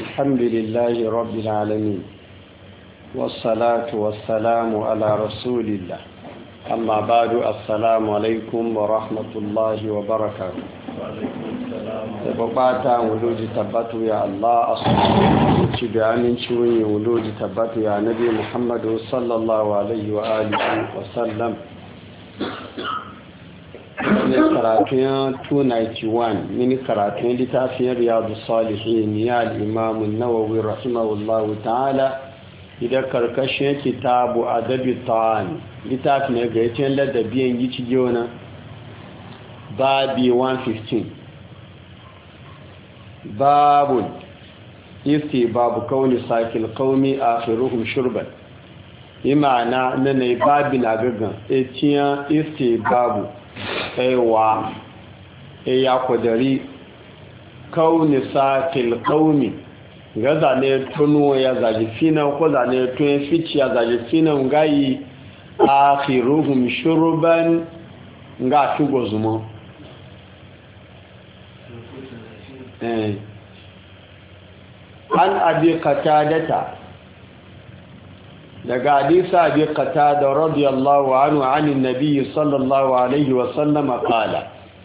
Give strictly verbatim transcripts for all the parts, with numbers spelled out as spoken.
الحمد لله رب العالمين والصلاة والسلام على رسول الله أما بعد السلام عليكم ورحمة الله وبركاته تبقاتا ولوج تبتو يا الله أصلا تبعان شوي ولوج تبتو يا نبي محمد صلى الله عليه وآله وسلم من karatun two ninety-one min karatun littafin riyadu salihin ya al-imam an-nawawi rahimahullahu ta'ala idan karkashin kitabu adabi ta'an littafin ne ga yace ladabiyan gici jona babi one fifteen babun isti babu kauni sakil qaumi akhiruhum shurban imana nan ne babin agagan etiyan isti babu aiwa ya kudari kauni sakil qaumi ga zane tuno ya zaji fina ko zane tun fici ya zaji fina ngai akhiruhum shurban nga tugo zumo eh an abi qatadata daga hadisa abi qatada radiyallahu anhu anin nabiy sallallahu alaihi wasallam qala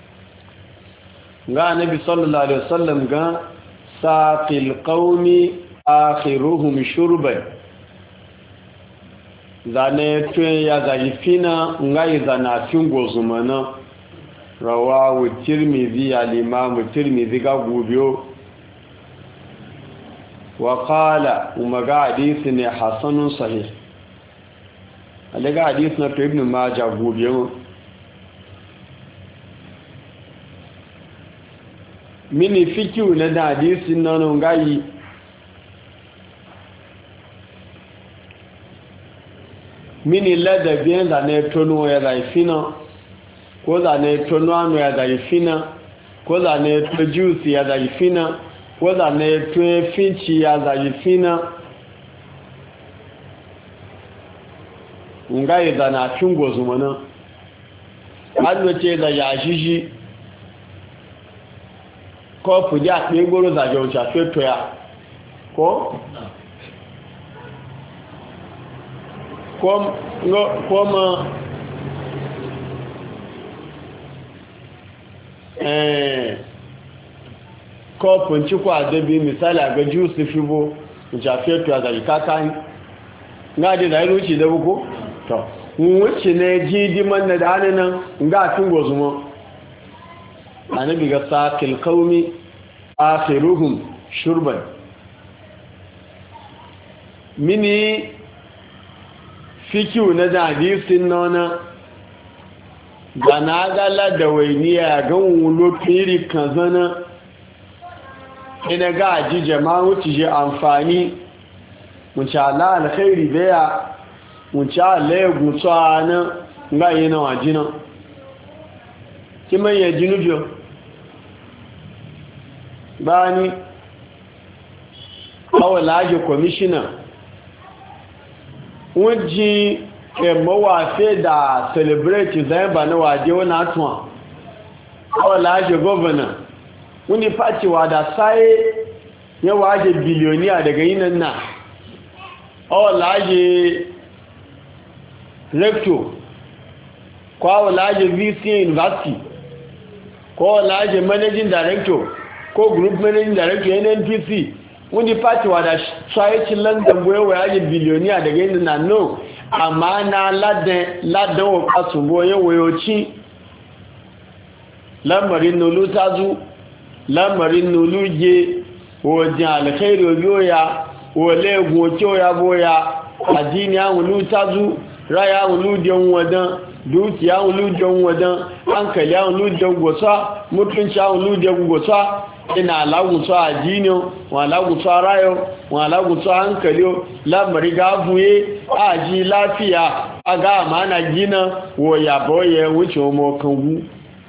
ga nabi sallallahu alaihi wasallam ga saqil qaumi akhiruhum shurban zane tun ya zalifina ngai zana fingo zumana rawahu tirmidhi al-imam tirmidhi ga gubiyo وقال ومغا حديث ne hasanun sahih alaga hadith na ibn majah gobiyo mini fikiu na da hadith nan ngai mini ladabiyan da ne tono ya zaifina ko da ne tono anu ya zaifina ko da ne juice ya zaifina wadda na tun finci ya zaji fina ngayi da na fin gozumana hannu ce da ya shishi ko fuji a ɗin goro zaje wuce a fetoya ko? ko ma eh kọfin cikwa adabi misali a ga juice fibo jafe to ya zari kakan nga da zai ruci da buku to wuce ne ji diman na da hannun nga tun gozuma annabi ga saqil qaumi akhiruhum shurban mini fikiu na da hadisin nona da na gala da wainiya ga wulo kiri kazana ina ga ji jama'u ci je amfani mun sha Allah alkhairi baya mun sha Allah ya gutsana ga yana wajina kiman ya jinujo bani awalaje commissioner wọ́n ẹ̀mọ́ wà fẹ́ da celebrate zai ba na waje wani atuwa awalaje governor wani facewa da sai yawa ake biliyoniya daga yinan na awala ake rector ko awala ake vc university ko awala ake managing director ko group managing director N N P C wani facewa da sai cin london boyewa ake biliyoniya daga yinan na no amma na ladan wa kasu yawayoci lamarin nulu ta zu lamarin nuluje wajen alkhairu biyoya wale gocho ya boya addini an lutazu raya lujen wadan dukiya lujen wadan hankali an lujen gosa mutunci an lujen gosa ina lagunsa addini wa lagunsa rayo wa lagunsa hankali lamari gafuye aji lafiya aga amana gina wo yaboye wuce mo kangu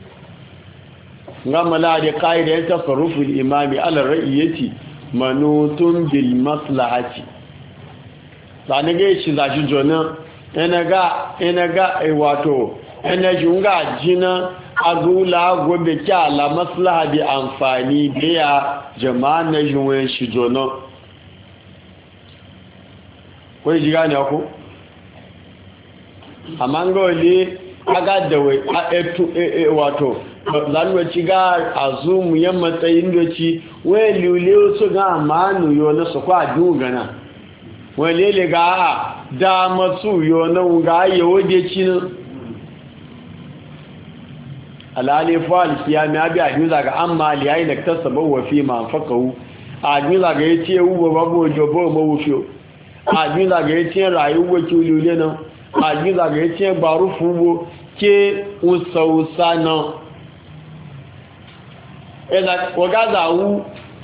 ngamala da qaida ta tasarruful imami ala ra'iyati manutun bil maslahati sanage shi zaji jona enaga enaga e wato energy nga jina agula gobe kyala maslaha bi amfani biya jama'a na juwe shi jono ko ji gane ko amma ngole aga da wai a etu wato zanwaci ga azumu yan matsayin doci wai lule su ga manu yo na su kwa dugana wai lele ga da masu yo na ga yawo de cin alali fal kiyami abi ajuza ga amma li ayi naktasaba wa fi ma faqahu ajuza ga yace ubo babo jobo mo wufio ajuza ga yace rayuwa ki lule na ajuza ga yace baru fubo ke usausa na eza wagaza wu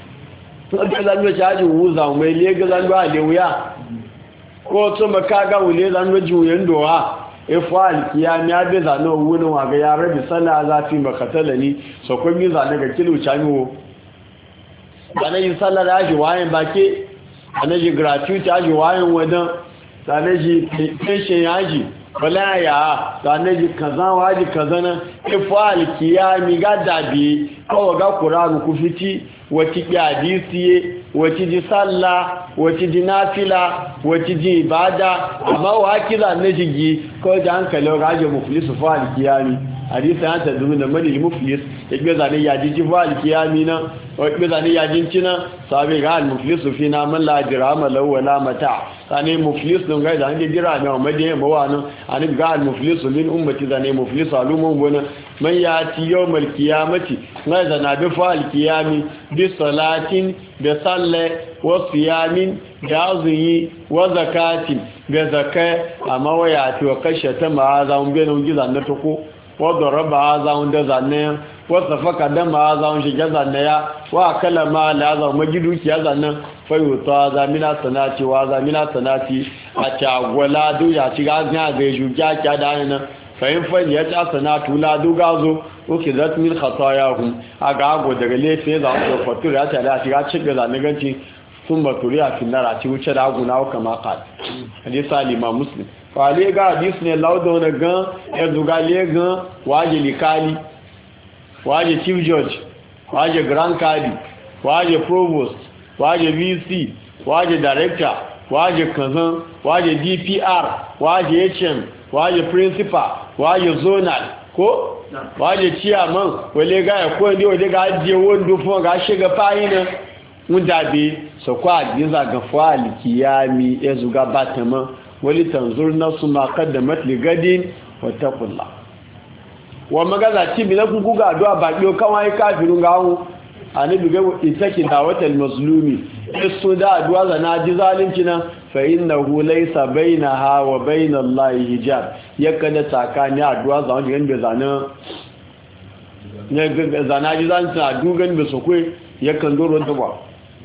ga zan chaji wu za mai le ga zan ba le wuya ko to makaga wule zan juyen doha ifal kiyami abe za no wuni wa ga ya rabi sallah za fi makatalani so ko mi za daga kilo chamiwo ana yi sallah da shi wayan bake ana ji gratuity aji wayan wadan ana ji pension yaji wala ya ana ji kaza waji kaza na ifal kiyami ga dabi ko ga qur'ani ku fiti wati hadisi wati ji sallah wati ji nafila wati ji ibada amma wa kila ne jigi ko da hankali ga je muflisu fa alkiyami hadisi an tadumi da mali muflis yake zane ya ji fa alkiyami na wake zane ya jin cina sabe ga muflisu fina man la dirama law wala mata sane muflis don ga da an jira ne amma dai mawana an ga muflisu min ummati zane muflisu alumun gona man yati yawmal qiyamati ngai zana bi fa alkiyami bi salatin bi salle wa siyamin da azumi wa zakatin ga zakai amma waya to kashe ta ma za mun benin gizan na tako wa daraba za mun da zanne wa safaka da ma za mun shiga zanne ya wa kalama la za mun gidu kiya zanne fayuta za mina sanati wa za mina sanati a tagwala du ya ci ga ga ga juja kiya da nan fayin fa ya ta sanatu la du gazo oke zat min khatayahum aga go daga lefe za su fatura ya ta da shiga cikin zanne ganci sun baturi a finnara ci wuce da aguna wa kama kad hadisa lima muslim kwale ga hadis ne lauda wani gan ya zuga le gan waje likali waje chief judge waje grand kadi waje provost waje vc waje director waje kazan waje dpr waje hm waje principal waje zonal ko waje chairman wale ga ya ko ndi wale ga ajiye wando fun ga shiga fayina mun dabe so kwa giza ga fali kiyami ezu ga batama wali tanzur nasu ma qaddamat li gadin wa taqullah wa magaza ci bi na kuku ga addu'a ba kiyo kawai kafirun ga hu anabi ga itaki dawatal mazlumi esu da addu'a zana ji zalunci nan fa innahu laysa bainaha wa bainallahi hijab yakada tsakani addu'a zan ji gan zana ne ga zana ji zan ta dugan be sokwe yakan doro ta ba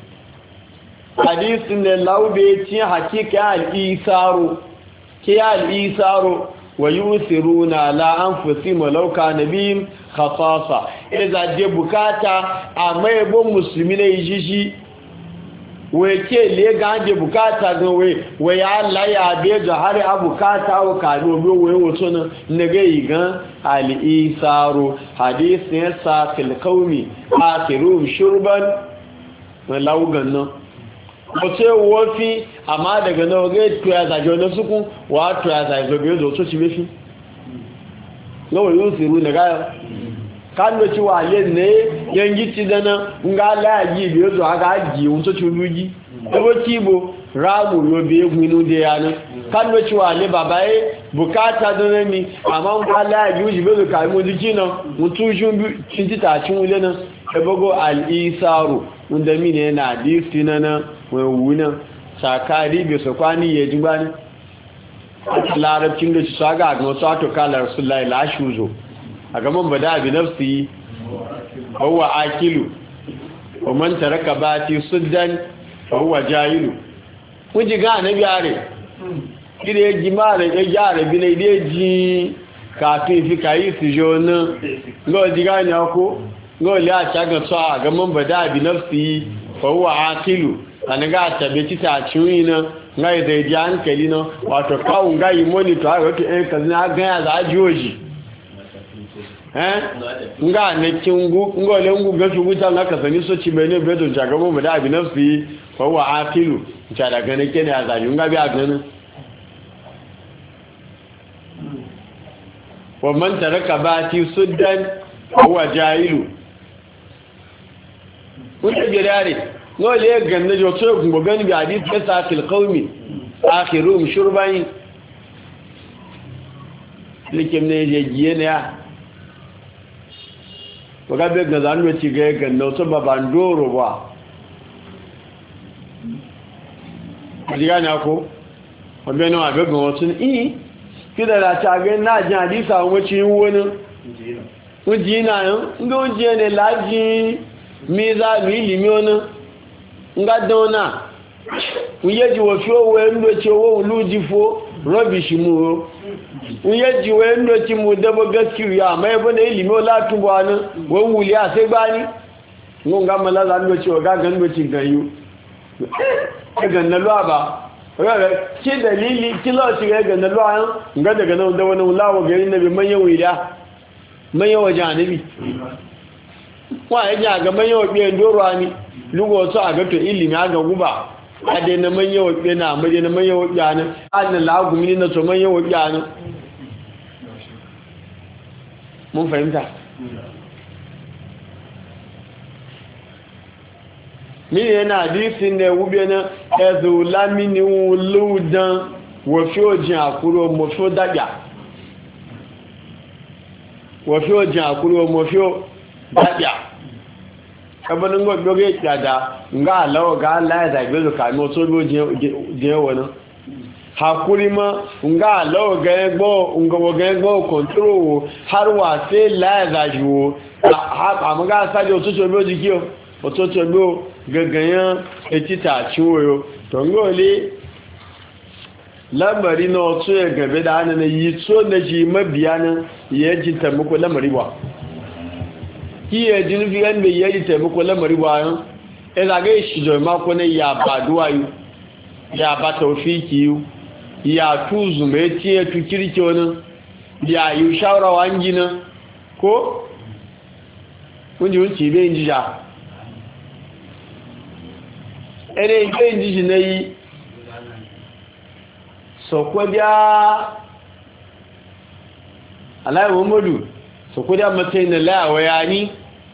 hadisin da laube cin hakika al-isaru ke al-isaru wa yusiruna la anfusihim law kana bihim khasasa idza je bukata amma yabo musulmi ne yishi we ke le ga je bukata ga we we ya Allah ya be ga har abukata o ka do be we woto na nege yigan al-isaru hadisin sa fil qaumi akhiru shurban wa laugan no wace wofi amma daga nawa ga to ya zaje na suku wa to ya zaje be zo so ci befi nawa yusiru ne ga kan do ci wa le ne yangi ci dana nga la yi be zo aga ji un so ci luji e bo ci bo ramu yo be gwinu de ya ne kan do ci wa le baba e bukata dana ni amma nga la yi ji be zo ka mu di na mutu jun ci ta ci wule na e bogo al isaru unda mine na disti na na wuna sakari bai su kwani ya ji bani a larabcin da su saga a gama sato kala rasulullahi lashuzo a gaman bada abi nafsi huwa akilu wa man taraka bati suddan huwa jahilu kun ji ga na biyare kire ya ji mara ya gyara bi ne dai ji kafin fi kayi su jona ga ji ga ne ko ga li a ta ga so a gaman bada abi nafsi huwa akilu an ga tabbeci ta ciwi na ngai da ji hankali na wato kawun ga yi monitor a wato ɗan kazi na ganya za a jiyoji eh nga ne kingu ngole ngu ga shugu ta nga kasani so ci bene bedo jagabo mu da abi nafsi fa wa aqilu ta daga ne kene azabi nga bi agana wa man taraka bati suddan huwa jahilu wanda girare ngole ganna jo so gungo gani bi hadith kasa fil qaumi akhirum shurban likim ne je giye ne ya waga be ga zanu ci ga ganna so baban doro ba diga na ko obe no abe go tun i kida da ta ga na ji hadisa wuci woni wuji na yo ndo je ne laji mi za mi limi ona nga dona uyeji wo fi owo ndo ti owo luji fo rubbish mu uyeji we ndo ti mu dabo gaskiya mai bane ilimi ola tubo anu wo wuli ase gbani ngo nga mala za ndo ti oga gan ndo ti ganyu e gan na lo aba ora ki dalili ki lo ti ga gan na lo an nga daga nan da wani lawo gari nabi manyan wida manyan wajanabi wa ya ga manyan wabe ndoro ani lugo so aga to ilimi aga guba ade na manyan wabe na amaje na manyan wabe ana an la gumi na so manyan wabe ana mun fahimta ni yana hadisin ne wube na ezulamini wuludan wo fi ojin akuro mo fi daga wo fi ojin akuro mo fi daga kabanin gobe kyada nga alawo ga Allah ya zabe zu kamo so go je wona hakuri ma nga alawo ga egbo ngo ga egbo control har wa se la zaju ha amaga sa jo so so bi ojikio o to to go gagayan etita chiwoyo to ngole lamari no so e gabe da nan yi so da ji mabiya nan yaji ta muku lamari ba kiye jinufi yan bai yaji taimako lamari bayan ya zagaye shi zai mako na ya ba duwayu ya ba taufiki yu ya tuzu mai tiye tukirki wani ya yi shawara wangi na ko kunji wunci bai yin jija ene bai yin jiji na yi sokwadiya alayi muhammadu sokwadiya matsayin na layawa ya ni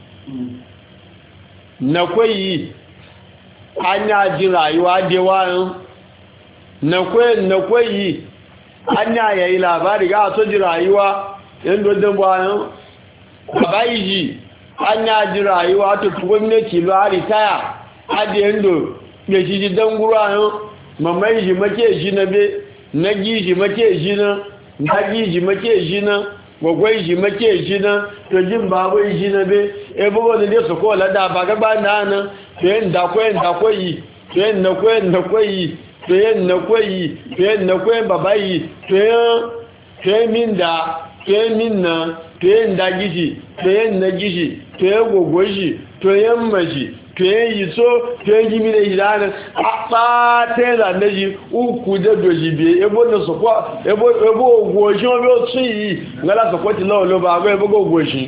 na kwayi an ji rayuwa da wayan na kwayi na kwayi an yayi labari ga so ji rayuwa yan dodon bayan babayi ji an ji rayuwa to gwamnati lo a ritaya adi yando ya shi ji don gurayen mamaye ji make shi na be na gi ji make shi na na gi ji make shi na gwagwai ji make shi na to jin babu shi na be ebe wani dai su kola da ba gaba na nan to yin da kwayin da kwayi to yin na kwayin da kwayi to yin na kwayi to yin na kwayin babayi to yin min da to yin min na to yin da gishi to yin na gishi to yin gwagwai shi to yin mashi to yin yi so to yin gimi da hidanin a ɓata zane shi uku da doshi biye ebo na sokwa ebo ogwoshi obi otu yi ngala sokwati lawalo ba agwa ebo ogwoshi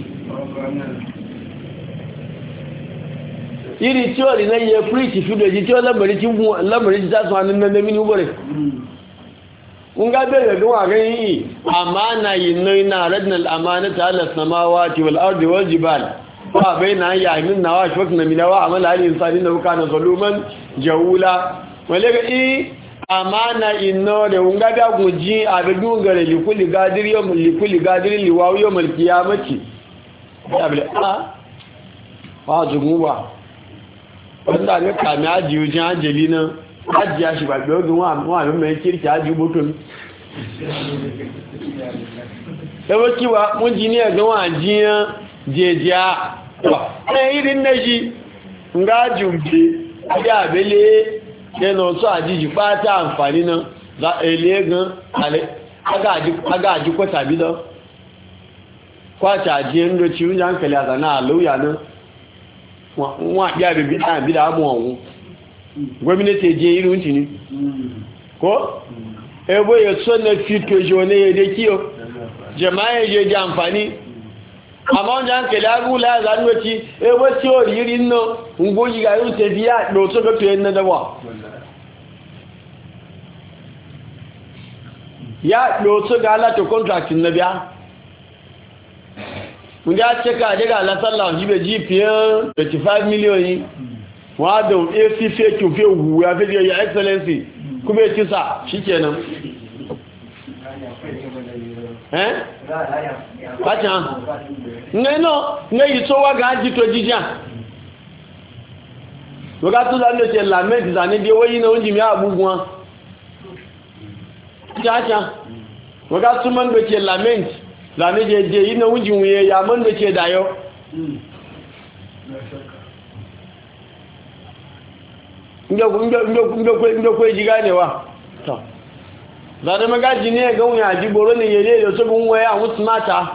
iri tí ó rí náà yẹ príìtì fídò èjì tí ó lẹ́mọ̀rí tí wọ́n lẹ́mọ̀rí tí sásùn anínẹ́lẹ́ mínú bọ̀rẹ̀ ń gá bẹ̀rẹ̀ bí wà rí yìí àmàna iná iná rednal àmàna ta alẹ́sàmáwá ti wal ardi wal jibal wà bẹ́ na yà min na wà ṣọ́kì na minawa àmàlà alì ìsáni na wuka na zoluman jawula wale i àmàna iná da ń gá bí agunjí àbẹ̀dún gare likuli gadiri yau likuli gadiri liwawu yau malkiyamaci wà zugun ba wanda ne kami ajiye wajen ajali nan ajiya shi ba biyo gun wani mai kirki ajiye butun yawon kiwa mun ji ne ga wajiyan jejiya ɗan irin na shi nga jumbe ya abele yana wasu ajiji ɓata amfani nan za a ile gan aga aji kwata bidan kwata ajiyar ndoci wunji hankali a zana a lauya nan wọ́n àbí àbẹ̀bí àbí àmú ọ̀hún gómìnàtì jẹ́ irú ń tì ní kó ẹgbẹ́ yẹ sọ́nà fi tòjò ní èdè kí o jẹmáyẹ jẹ́ jẹ́ àǹfàní amma wanda an kele agula za ni wati e wati o yiri no ngoji ga yun te biya do so do to en da wa ya do so ga la to contract na biya mun ya ce ka daga la sallah jibe ji fiye twenty-five million yi wa da A C C Q fe wu ya fe ya excellency kuma ya ci sa shikenan eh pacha ngeno ngeyi to wa ga ji to jija wo ga tu la le se la me za ni de wo yi na onji mi abugun ja ja wo ga tu man do ke lament la ne je je yi na onji wuye ya man do ke dayo ndo ndo ndo ndo ndo ko ji ganewa to zane magaji ne ga wuya ji boro ne yele da su gun waya musu mata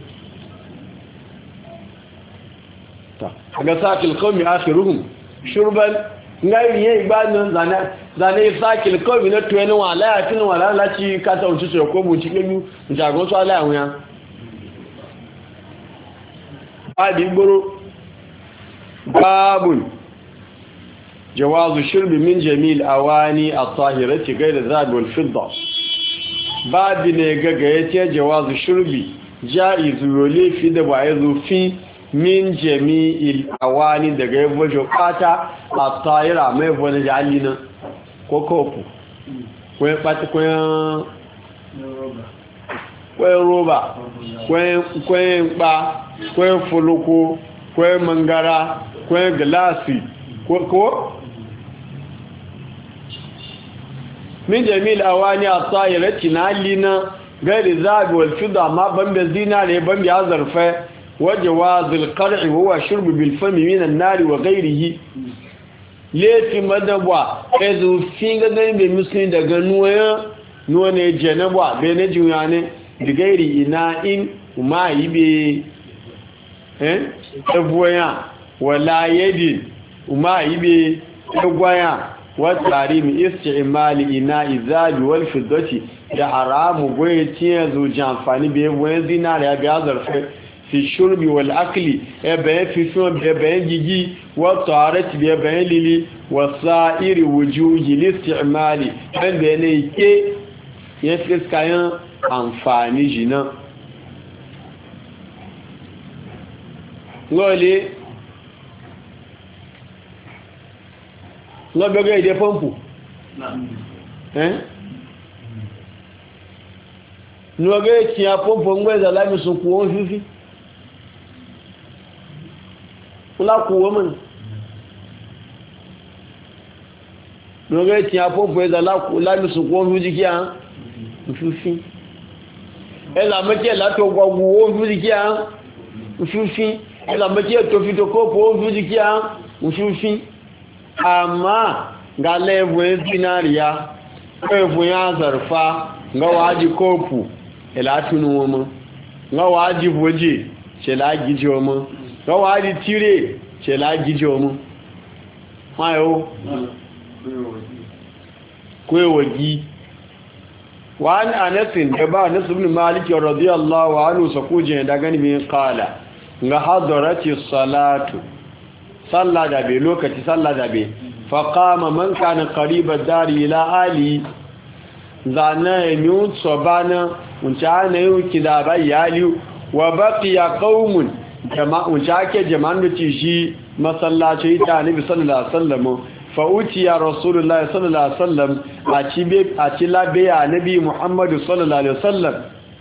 ta ga sakil qawmi akhiruhum shurban ngai ne ibadan zane zane sakil qawmi na tuwani wala ya tinu wala lati ka ta unci so ko mu ci gelu jago so ala wuya adi boro babun jawazu shurbi min jamil awani at-tahirati ghayr adh-dhahab wal-fidda babi ne gaga yace jawazu shurbi jaizu yole fi da ba yazo fi min jami'il awani daga yabo jokata at-tahira mai wani jalina ko kofu ko pati ko ko roba ko ko ba ko fuluku ko mangara ko glasi ko ko min jamil awani at-tahirati nalina gari zabi wal fidda ma bambe zinare bambe azarfa wa jawaz al-qar'i huwa shurb bil fami min an-nar wa ghayrihi lati madabwa ezu finga gani be muslim daga nuwa nuwa ne janabwa be ne juyane da gairi ina in kuma yibe eh ebuya wala yadi kuma yibe egwaya والتحريم استعمال إناء الذهب والفضة da haramu goye tiye zo jamfani be wani zinare ya biya zarfe fi shurbi wal akli e bayan fi so be bayan gigi wa tarat be bayan lili wa sa'iri wujuhi listimali dan be ne ke ya fiskayan amfani jina ngole lọ́gbẹ́gbẹ́ ìdẹ pọ́mpù ní ọgbẹ́ tí a pọ́mpù ń gbẹ́zà láìmìsùn kú wọ́n fífí lákùwọ́ mọ̀ ní ọgbẹ́ tí a pọ́mpù ẹzà láìmìsùn kú wọ́n fífí kí a ń fífí ẹzà mẹ́kẹ́ látọ̀ gbogbo wọ́n fífí kí a ń fífí ẹzà mẹ́kẹ́ tó fi tó kọ́pù wọ́n fífí kí a ń fífí amma ga laifin zinariya laifin ya zarfa ga waji kofu ilatunu wama ga waji waje ce lagiji wama ga waji tire ce lagiji wama mayo kwewagi wani anasin da ba nasu bin maliki radiyallahu anhu sakujin da gani bin kala ga hadarati salatu sallah da bai lokaci sallah da bai faƙama man kana ƙaribar dari ila ali zana ya miun sobana wunce ana yi wuki da bai yali wa baƙi ya ƙaumun wunce ake jama'an da ci shi masallaci ta nabi sallallahu alaihi wasallam fa'uci ya rasulullah sallallahu alaihi wasallam a ci labe ya nabi muhammadu sallallahu alaihi wasallam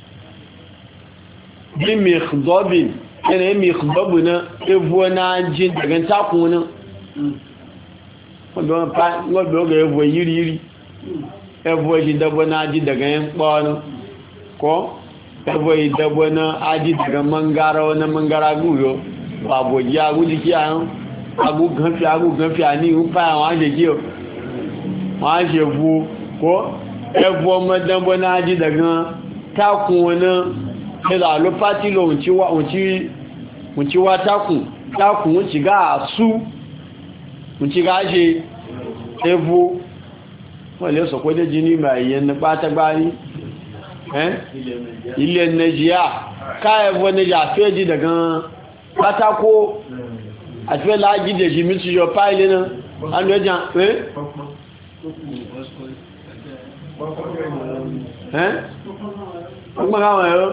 bi mikhdobin yana yi mikbabu na ebuwa na jin daga takunan wadda ga ebuwa yiri-yiri ebuwa shi dabo na ji daga yin kpọnu ko ebuwa yi dabo na aji daga mangara wani mangara guro babogi agujiki a yan aguganfi aguganfi a ni n fa àwọn ajeki o wọ́n ṣe bu ko ebuwa madabo na ji daga takunan ẹ̀dà ló pàtí lọ òǹtí wá tákùn tákùn ó ti gá àṣú òǹtí gá ṣe ẹbú wọ́n lè sọ̀kọ́ jẹ́ jí ní ìgbà ìyẹn ní pátágbá ní eh ile najiya kai wani ja feji daga katako a fe laji da shi mitu yo pile na an do jan eh eh kuma ga wa yo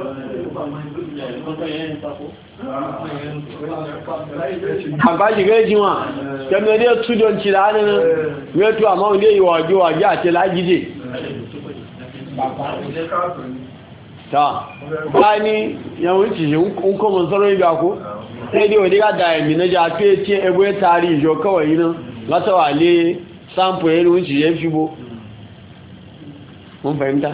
àgbájì rẹ̀ jí wọn tẹ́mẹ̀ ilé túnjọ ti rà nínú rẹ̀tù àmọ́ ilé ìwọ̀jọ́ àjá àti lájídé bá ní yàwó ìtìṣẹ́ ń kọ́ mọ̀ sọ́rọ̀ ìgbà kó rédíò ìdígádà ẹ̀mì náà pé tí ẹgbẹ́ tààrí ìjọ kọwọ̀ yìí náà látọ̀wà lé sáàmpù ẹ̀rù ìtìṣẹ́ fíbó wọ́n fahimta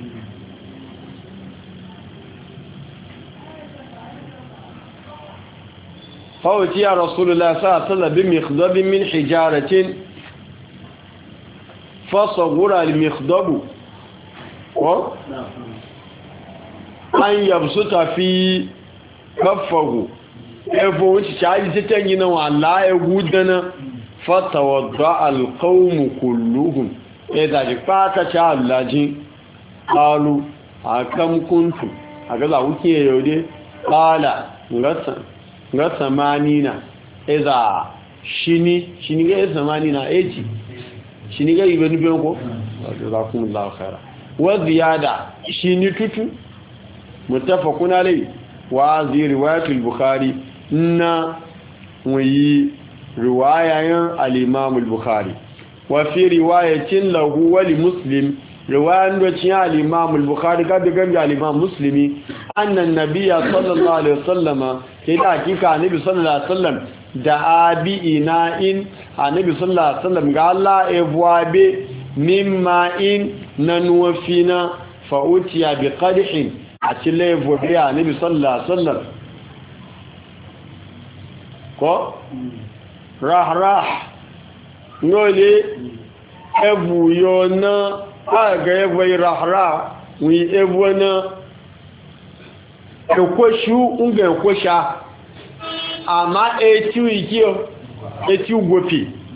فأتي رسول الله صلى الله عليه وسلم بمخضب من حجارة فصغر المخضب أن يبسط في كفه يفوت شعالي تتنين وعلا يقودنا فتوضع القوم كلهم إذا جفات شعالاجين قالوا أكم كنتم أقول أوكي يودي قال غسن ga samanina iza shini shini ga samanina eji shini ga ibn biyan ko jazakumullahu khaira wa ziyada shini tutu muttafaqun alayhi wa zi riwayatul bukhari na wi riwayayan al-imam al-bukhari wa fi riwayatin lahu wa li muslim riwayan da cin al-imam al-bukhari ga daga al-imam muslimi annan nabiyya sallallahu alaihi wasallama sai da hakika annabi sallallahu alaihi wasallam da abiina in annabi sallallahu alaihi wasallam ga Allah e buabe mimma in nanwafina fa utiya bi qadhin atile buabe annabi sallallahu alaihi wasallam ko rah rah ngole ebu yona aga ebu rah rah wi ebu na ẹ̀kọ́ṣù ǹgẹ̀ ẹ̀kọ́ṣà àmá etí ìkí ọ etí ugbòfì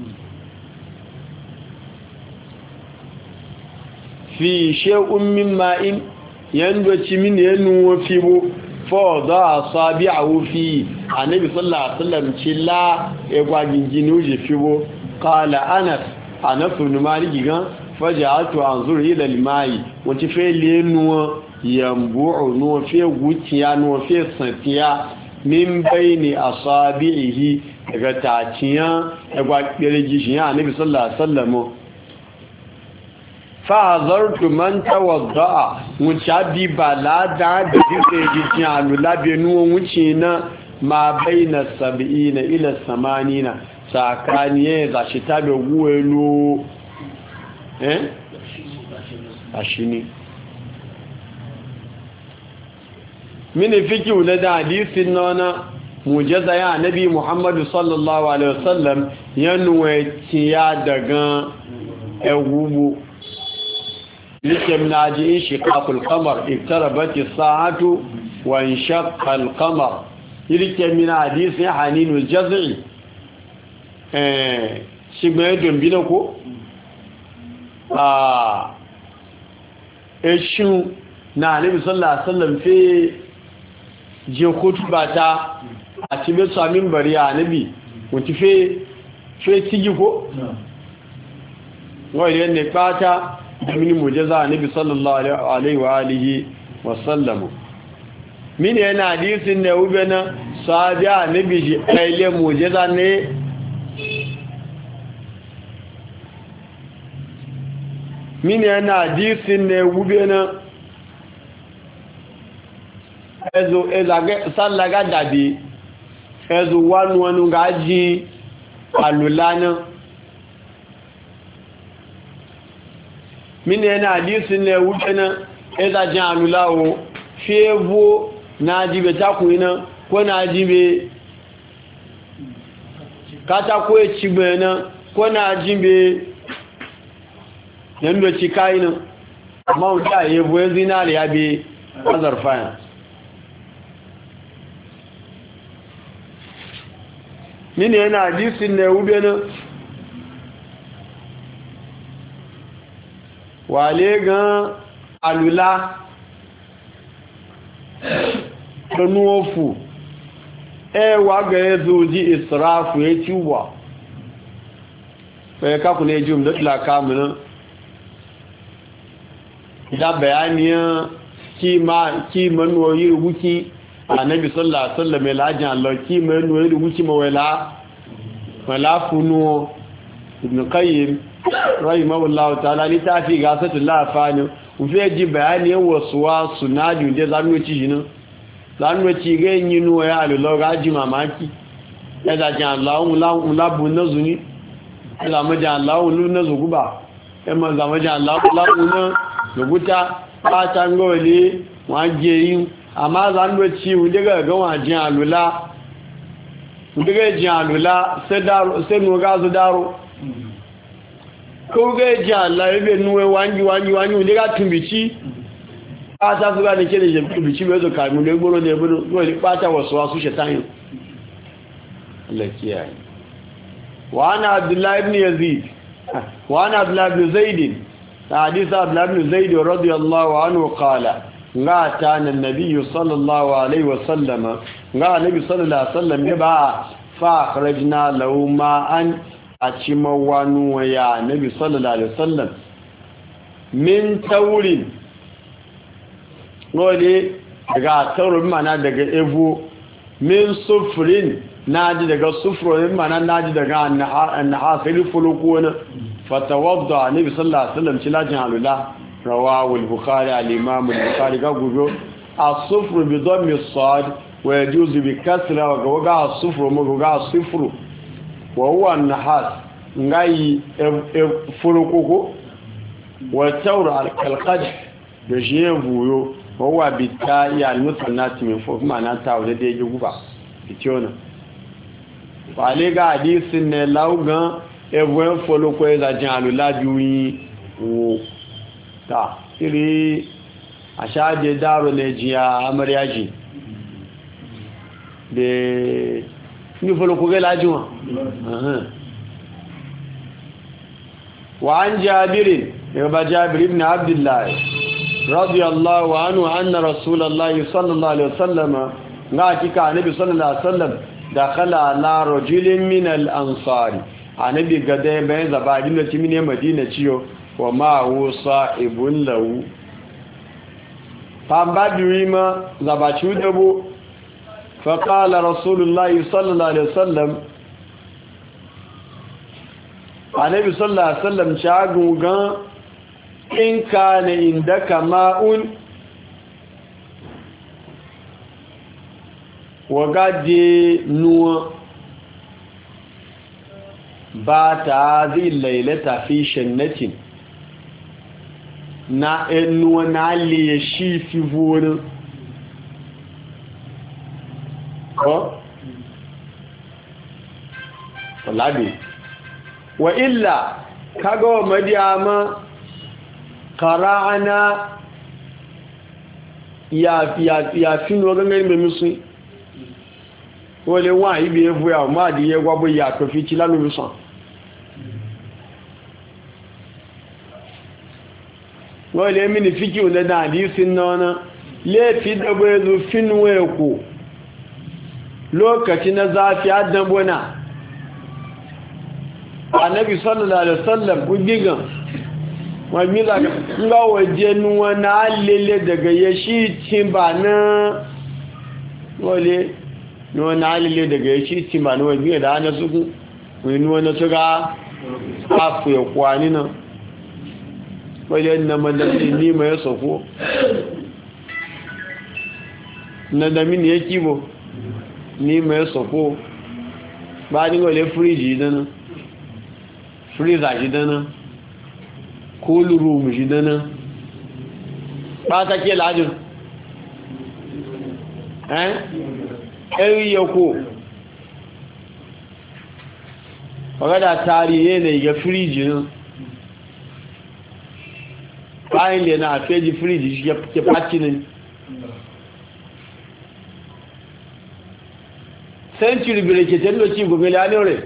fi ṣe umimma in yẹndọ̀ ci mini yẹnu wọn fi bó fọ́ọ̀dọ́ àṣọ bí àwọ́ fi ànábì sallallahu alaihi wasallam ci lá ẹgbà gìngìn ó jẹ fi bó kala anas anafin maliki gan fajá àtò àzúrò ilẹ̀ limayi wọ́n ti fẹ́ lé nù wọn yambu'u no fe gutiya no fe santiya min baini asabihi daga taciya daga kirjishin annabi sallallahu alaihi wasallam fa hazartu man tawadda mutabi balada da kirjishin alula benu wuce na ma baina sab'ina ila samanina sakaniye za shi tabe guwelo eh ashini mini fiki wula da hadisin nana mujaza ya nabi muhammadu sallallahu alaihi wasallam ya nuwaiciya daga egubu likem na ji in shiqaqul qamar iktarabati sa'atu wa inshaqqa al-qamar likem min hadisin haninul jaz'i eh shigbe dombina ko ah eshu na nabi sallallahu alaihi wasallam fe je kutuba ta a cibe samin bari a nabi wuti fe fe tigi ko wai ne fata da mini mujaza nabi sallallahu alaihi wa alihi wa sallam mini yana hadisin ne ubena sahabi nabi ji aile mujaza ne mini yana hadisin ne ubena ezo ezage sallaga dadi ezo wanu wanu gaji alulana mini yana hadisin ne wujena eza jan alulawo fevo na jibe takuina ko na jibe katako echigbe na ko na jibe yando chikaina amma uta yevo ezinari ya bi azarfaya mini yana hadisin ne wube na wale gan alula nufu e waga yazo ji israfu ya ciwa sai ka kune jum da tilaka mun da bayaniya kima kiman wayi rubuki annabi sallallahu alaihi wasallam lajin Allah kiman wayi rubuki mawala wala funu ibn qayyim rahimahullahu ta'ala li tafi gasatul lafani ufe ji bayani wasuwa sunaju je zanu ci jinin zanu ci ga yin ya alulo ga ji mamaki ya da jan Allah ula ula bunazuni ila maja Allah ulu nazuguba emma za maja Allah ula ulu luguta ba tangole waje yin amma zanu ci unde ga ga waje alula unde ga ji alula sai daro sai no ga zu daro ko ga ji Allah ibe nuwe wangi wangi wangi unde ga tumbici a ta fuga ne ke da tumbici bezo ka mu le gboro ne budu dole bata wasu wasu shetan Allah kiyaye wa ana Abdullah ibn Yazid wa ana Abdullah ibn Zaid hadith Abdullah ibn Zaid radiyallahu anhu qala ngata an-nabiy sallallahu alaihi wasallam nga nabi sallallahu alaihi wasallam ya ba fa kharajna lahu ma'an a cimawanu ya nabi sallallahu alaihi wasallam min taurin gole daga taurin mana daga evo min sufrin naji daga sufrin mana naji daga annahasili fulukuna fatawadda nabi sallallahu alaihi wasallam cilajin alula rawahu al-bukhari al-imam al-bukhari ga gubo as-sufru bi dhammi as-sad wa yajuzu bi kasra wa ga as-sufru mu ga as-sufru wa huwa an-nahas ngai furukuko wa tawr al-qalqad da jevuyo wa huwa bitai al-musannati min fuq ma'ana tawde da yake guba fitiona wale ga hadisin ne laugan ewen furuko ya jan alulabi yin wo ta iri ashaje daro ne jiya amaryaji de ni furuko ga lajuwa وعن جابر يبقى جابر ابن عبد الله رضي الله عنه أن رسول الله صلى الله عليه وسلم ناتك عن النبي صلى الله عليه وسلم دخل على رجل من الأنصار عن النبي قدام بين زبادين من مدينة شيو وما هو صاحب له فانبادريما زبادشو دبو فقال رسول الله صلى الله عليه وسلم annabi sallallahu alaihi wasallam shagun gan in kana indaka ma'un wagaje nuwa ba ta zai lailata fi shannatin na nuwa na liye shi fi wurin ko? walabi wa illa kaga wa madiyama qara'ana ya ya ya finu gangan me musu wole wa ibi evu ya ma di ye gwabo ya to fi ti lanu musan wole mi ni fiki o da di sin nona le fi da bezu finu eko lokaci na zafi adan bona annabi sallallahu alaihi wasallam kudigan wani da ga waje nuwa na lele daga yashi cin ba na wale nuwa na lele daga yashi cin ba na wani da ana suku wani nuwa na tuga afu ya kwani nan wale na madalli ni mai soko na damini ya kibo ni mai soko ba ni wale firiji dana freezer shi dana cool room shi dana ba ta ke lajin eh ɗari yako wadda tarihi ne ga firiji nan bayan da na feji firiji shi ke faci ne century birketen da ci gobe lalore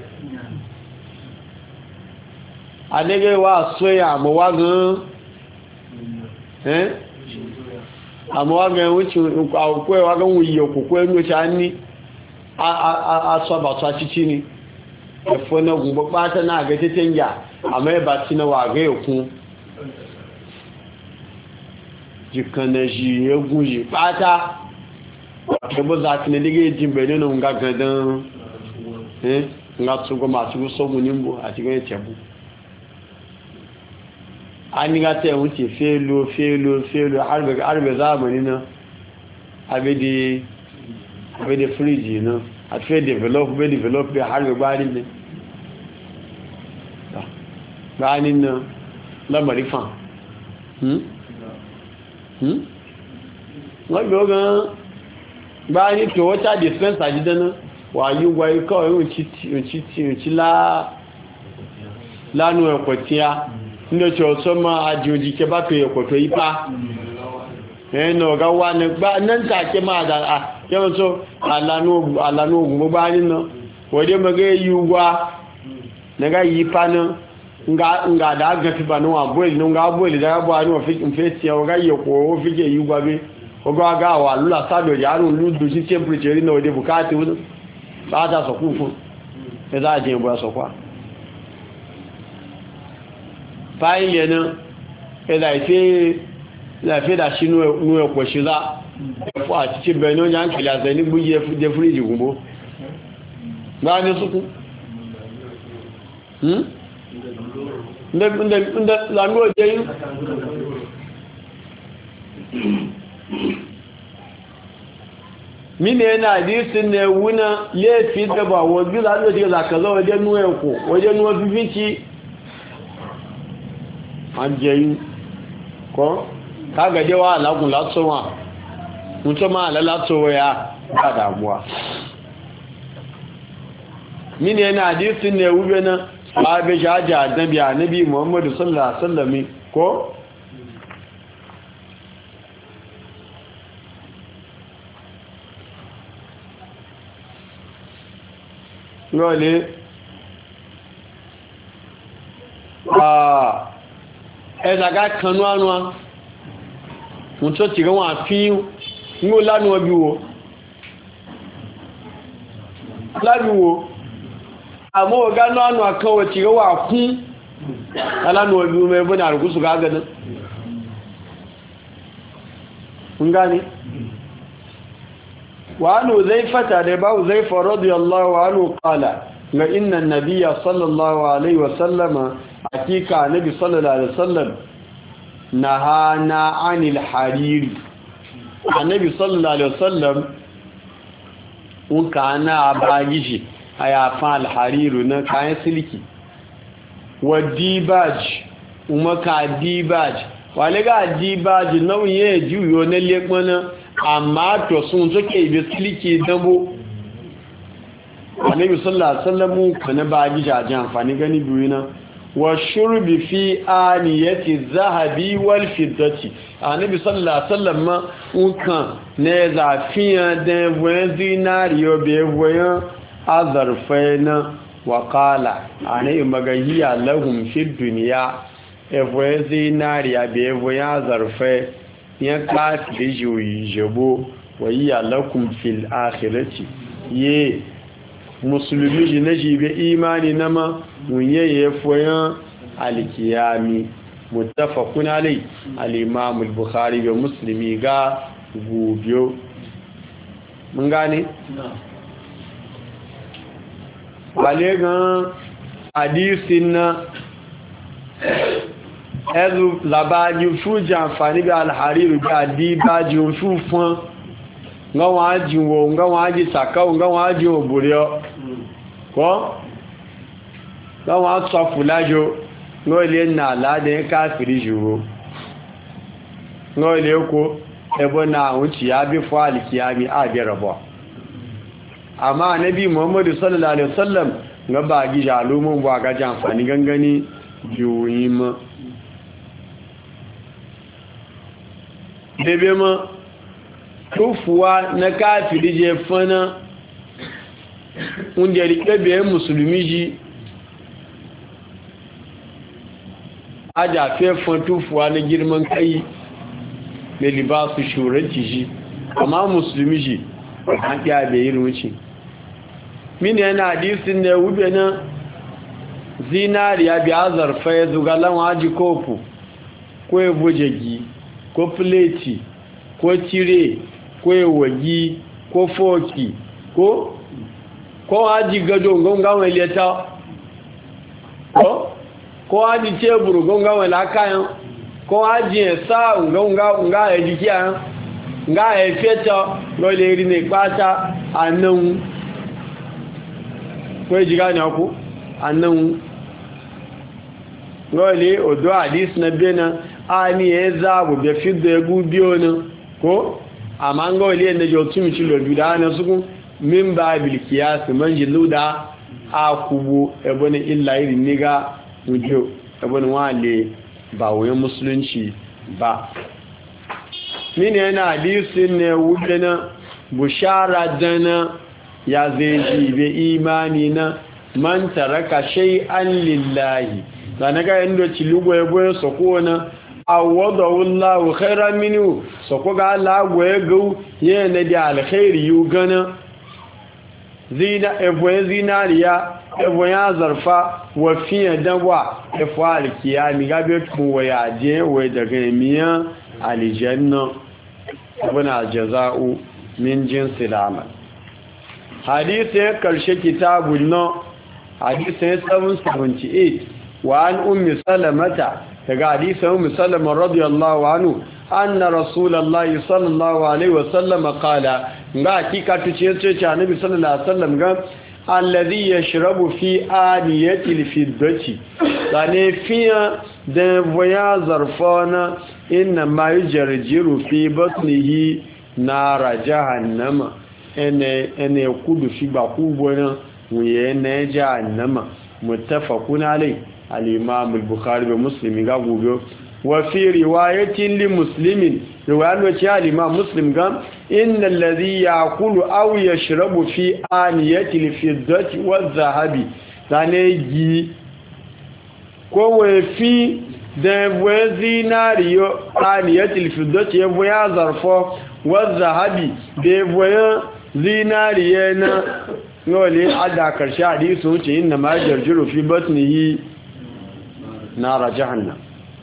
adege wa soya mo wa gan eh amma waga wuce akwai waga wuyo ko ko ndo chani a a a so ba so cici ni e fo na gumbo pata na ga tetenja amma e ba ti na waga yoku jikana ji egun ji pata ke bo za ti ne dige jimbe no nga gadan eh nga tsugo ma tsugo so mu nimbo ati ga tebu ani ga te wuce felo felo felo harbe harbe zamani na abedi abedi friji na a fe develop be develop be harbe gbani ne gbani na lamari fan hmm hmm wọ́n gbọ́ gan gbani to water dispenser jidana wa yi gwa iko yun chi chi chi la lanu ekotia ndo cho so ma ajoji ke ba pe ekoto ipa eh no ga wa ne gba nan ta ke ma da ah yo so alanu alanu ogun gba ni no wode mage yuwa ne ga yipa no nga nga da ga ti ba no wa boil no nga boil da bo ani o fi nfeti o ga yeko o fi je yuwa be o ga ga wa lula sado ya ru lu du si temperature no de bukati wo ba ta so ku fun e da je bo so kwa fáìlì ẹ̀nà ẹ̀dà ìfẹ́ ìlàfẹ́ ìdàṣínú ẹ̀pọ̀ ṣílá ẹ̀fọ́ àti tí bẹ̀rẹ̀ ní ọjá ń kìlẹ̀ àṣẹ ní gbúyẹ jẹ fúríjì gúnbó bá ní súnkún ǹdẹ̀làmí ò jẹ́ yìí mini yana hadisin ne wuna laifi da ba wajen zaɓe da zaka zo wajen nuwa yanku wajen nuwa fifinci àjẹyìn kọ́ kágẹ̀dẹ́ wà lágùn látọ́ wọn mú tó máa lẹ́ látọ́ ya padà wà mini yana àdísí ní ẹwúgbẹ́ náà ààbẹ̀ ṣáájà àdẹ́bì ànábì muhammadu sallallahu alaihi wasallam kọ́ rọ́lẹ̀ àà ẹ̀dàgá kanú ánúwá mún tó ti ránwà fíyún ní ó lánú ọbí wo lábí wo àmọ́ ọ̀gá náà ánú àkọwọ̀ ti ránwà kún alánú ọbí wo mẹ́bọ́n ní àrùkúsù gáganá ń gani wa ánú zai fata da bá zai faru da Allah wa ánú kala ga inna nabiya sallallahu alaihi wasallama hakika nabi sallallahu alaihi wasallam nahana anil hariri annabi sallallahu alaihi wasallam unka na bagishi ayafa al hariru na kayan siliki wa dibaj umaka dibaj wale ga dibaj nauye juyo na lekmana amma to sun suke ibe siliki dambo annabi sallallahu alaihi wasallam kana bagishi a jan amfani gani biyu na wa shurbi fi aniyati zahabi wal fiddati annabi sallallahu alaihi wasallam ma unkan ne zafiyan da wen zinariyo be wen azarfaina wa qala anai magahiya lahum fi dunya e wen zinariya be wen azarfa yan ka tijuyi jebo wa ya lakum fil akhirati ye musulmi ji na jibe imani na ma munye ya foyan alkiyami muttafaqun alai al-imam al-bukhari da muslimi ga gubiyo mun gane wale gan hadisin na ezu labaji fuji amfani ga al-hariru ga dibaji fufun ngawon ajiwo ngawon aji sakawo ngawon aji oburiyo ko ngawon atofulajo ngole na alade kafiri juro ngole ko ebo na wuci ya bi fo alkiyami a bi rabo amma nabi muhammadu sallallahu alaihi wasallam ga ba gi jalumun ba ga jamfani gangani juyima bebe ma tufuwa na kafiri je fana wanda rike biyan musulmi ji aja fefan tufuwa na girman kai mai libasu shuranci shi amma musulmi shi an ɗaya da yi ruci mini yana hadisin da wube na zinariya biya zarfa ya zugalan waji kofu ko ya bujegi ko fileti ko tire ko ya wagi ko foki ko ko haji gado gongan leta ko ko haji teburu gongan lakayan ko haji esa gongan nga ya jikiya nga ya feta lole ri ne pata anan ko jiga ne ku anan lole odo hadis na bena ani ezabu be fidda egu biyo ne ko amma ngole ne jo tumi ci lo bida na suku min ba bil qiyas man jiluda akubu ebone illa iri niga ujo ebone wale ba wayan musulunci ba mini yana hadisin ne wuce na bushara dana ya zai be imani na man taraka shay'an lillahi dana ga inda ci lugo ebo soko na awadahu Allahu khairan minhu soko ga Allah goye gau yana da alkhairi yu gana zina ebo zinariya ebo ya zarfa wa fiye dawa efo alkiyami gabe tun waya je waya daga miya aljanna abuna jaza'u min jinsi al'amal hadisi ya karshe kitabun no hadisi ya seven seventy-eight wa an ummi salamata daga hadisi ummi salama radiyallahu anhu anna rasulullahi sallallahu alaihi wasallam qala ga hakika tuce ce annabi sallallahu alaihi wasallam ga alladhi yashrabu fi aniyati al-fiddati sane fiya da voya zarfana inna ma yujarjiru fi batnihi nara jahannama ene ene kudu fi bakubona wuye ne jahannama muttafaqun alai al-imam al-bukhari wa muslim ga gobe wa fi riwayatin li muslimin riwayan wa cha al-imam muslim ga inna alladhi yaqulu aw yashrabu fi aniyati al-fiddati wadh-dhahabi sane gi ko we fi da ebuwe zinariyo aniyatil fiddati ebuwe ya zarfo wadda habi da ebuwe zinariye na nole ada karshe hadisu wuce inna ma jarjiru fi batnihi nara jahannam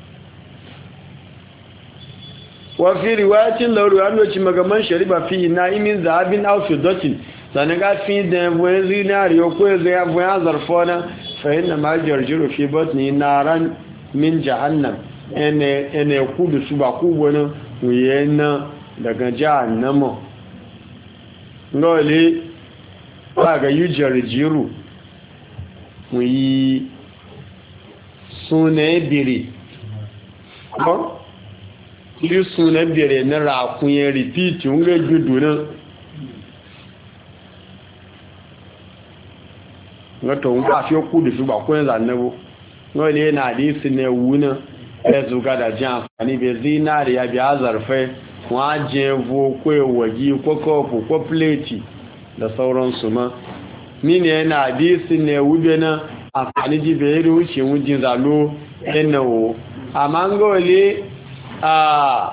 wa fi riwayatin lauru an wace magaman shariba fi na'imin zahabin aw fiddatin sanan ga fi da ebuwe zinariyo ko ebuwe ya zarfo na fa inna ma jarjiru fi batnihi naran min jahannam ene ene kudu su ba ku wani wuyena daga jahannama ngole ba ga yujar jiru wuyi sune biri ko li sune biri na ra kunye repeat unge judu na ngato unga fi kudu su ba ku zanabo wani yana hadisi ne wuna ya zuga da jan amfani bai zinari ya biya zarfai wajen vokwe wagi ko kofu ko pleti da sauransu ma mini yana hadisi ne wube na amfani ji bai yi wuce wujin zalo yanawo amma ngole a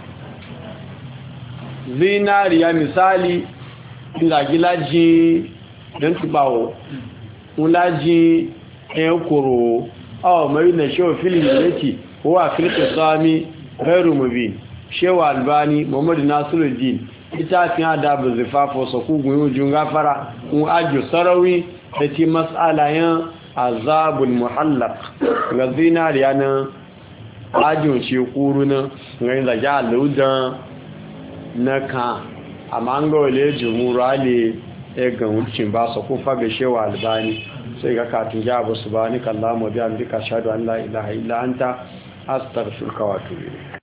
zinari ya misali inzagi laji don tubawo wulaji ɗaya kuro awa mai na shewa filin yake kowa filin sami gairu mubin shewa albani muhammadu nasiruddin ita fi hada bu zifafo sa kugun yujun gafara un ajo sarawi da ti matsalayen azabul muhallak ga zinariya na ajiyar ce kuru na gani zage aludan na kan amma an ga wale jimura ne ya ga wucin ba sa kufa ga shewa albani sai ga katin ya ba su ba ni kallama biya duka shaɗu an la ilaha illa anta astaghfiruka wa atubu ilayk